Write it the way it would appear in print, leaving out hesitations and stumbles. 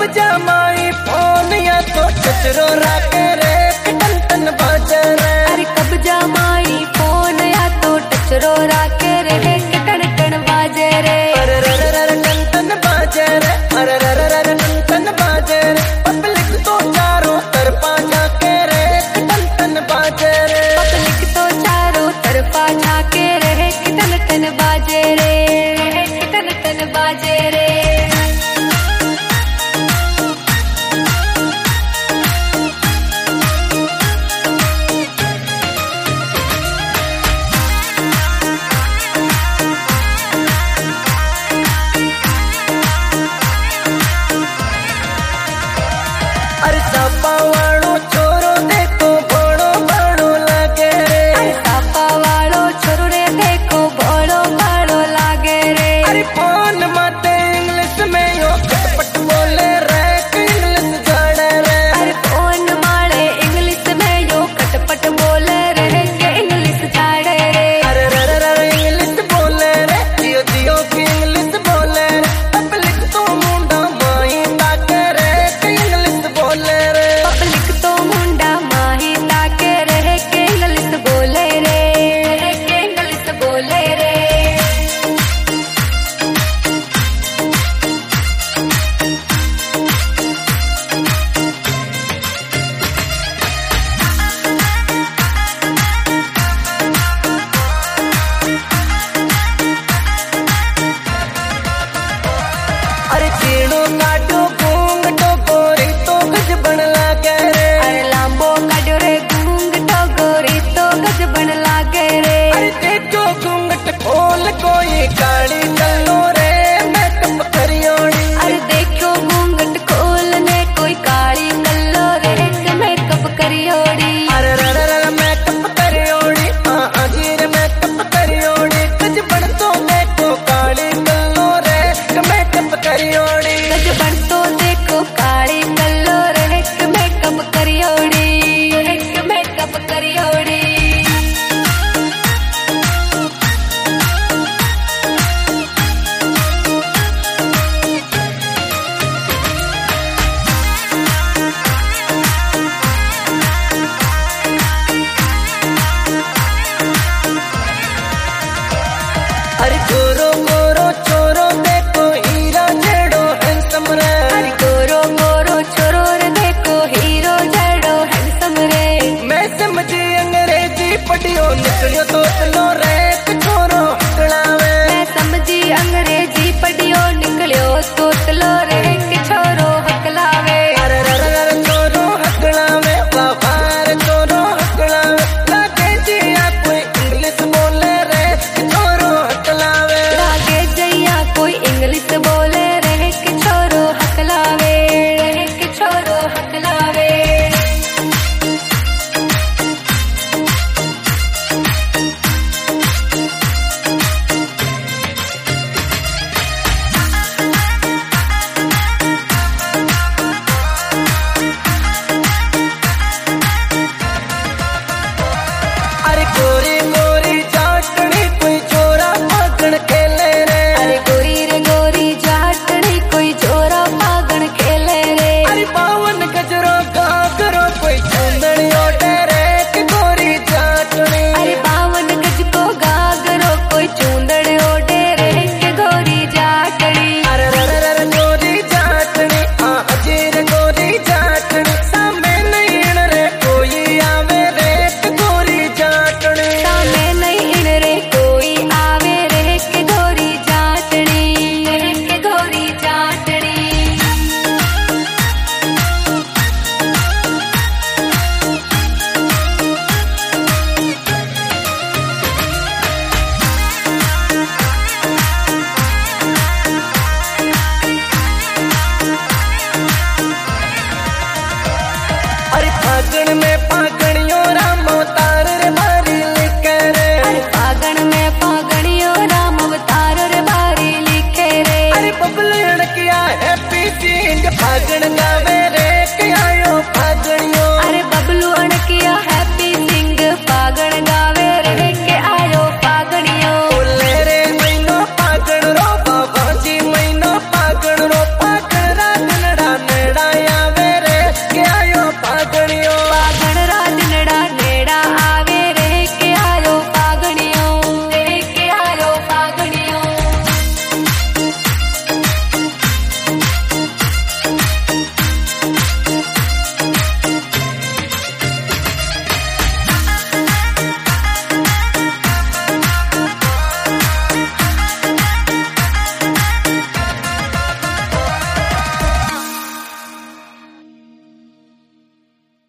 कब्जा my phone या तो कचरो राके रे टन टन बाजे रे। अरे कब्जा माई फोन या तो टचरो राके रे टन टन बाजे रे। अरे रे रे रे टन टन बाजे रे। अरे रे रे रे टन टन बाजे रे। पब्लिक तो चारों तरफा झाके रे टन टन बाजे रे। पब्लिक तो चारों तरफा झाके रे टन टन बाजे रे टन टन बाजे रे। अरे सापा वालो छोरो देखो बड़ो बड़ो लागे रे। अरे सापा वालो छोरो रे देखो बड़ो बड़ो लागे रे। अरे फोन माते इंग्लिश में यो खटपट बोले रे इंग्लिश जाने रे। अरे फोन मारे इंग्लिश में यो खटपट बोले रे इंग्लिश झाड़े रे। अरे रे रे रे इंग्लिश बोले रे जियो जियो की इंग्लिश बोले रे। पब्लिक तो मुंडा माही ताके रे इंग्लिश बोले रे। पब्लिक तो मुंडा माही ताके रे इंग्लिश बोले रे इंग्लिश बोले रे। अरे चीड़ो काटो घूंघटो गोरी तो गज बन लागे रे। अरे लांबो काटो रे घूंघटो गोरी तो गज बन लागे रे। अरे देखो घूंघट खोल कोई काली चलो रे मेकअप करियोड़ी। अरे देखो घूंघट खोलने कोई काली कल्लो रे मेकअप करियोड़ी। अरे रे रे रे मेकअप करियोड़ी। हाँ जी रे मेकअप करियोड़ी। गज बन तो देखो काली चलो रे मेकअप करियोड़ी। गज बन तो देखो काली कल्लो रे मेकअप करियोड़ी मेकअप करियोड़ी। अरे गोरो गोरो छोरो देखो हीरा जेड़ो हैंडसम रे। अरे गोरो गोरो छोरो रे देखो हीरो जड़ो हैंडसम रे। मैं समझी अंग्रेजी पढ़ियो निकलियो तो चलो रे छोरो हकलावे। मैं समझी अंग्रेजी पढ़ियो निकलियो तो तलो रे छोरो हकलावे। अरे रे रे रे छोरो हकलावे बाबार छोरो हकलावे। लागे जिया कोई इंग्लिश बोले रे छोरो हकलावे। लागे जैया कोई इंग्लिश बोले रे छोरो हकलावे छोरो हकलावे। अरे गोरी गोरी चाटनी कोई छोरा पागण खेले रे। अरे गोरी रे गोरी जाटनी कोई जोरा पागण खेले रे। अरे पावन गजरो घाघरो कोई चूंदड़ी ओढ़े रे गोरी चाटनी। अरे बावन गज को गागरो कोई चूंदड़ ओढ़े रे गोरी जाटनी। अरे रे रे रे गोरी चाटनी। हाँ जी रे गोरी चाटनी। सामने नहीं रे कोई आवे रे गोरी चाटनी। सामने नहीं इन रे कोई आवे रे गोरी जाटनी गोरी जाटनी। अरे फागण में फागणियो राम अवतार रे बारी लिखे रे। अरे फागण में फागणियो राम अवतार रे बारी लिखे रे। अरे बबलू किया हैप्पी सिंह फागण गावे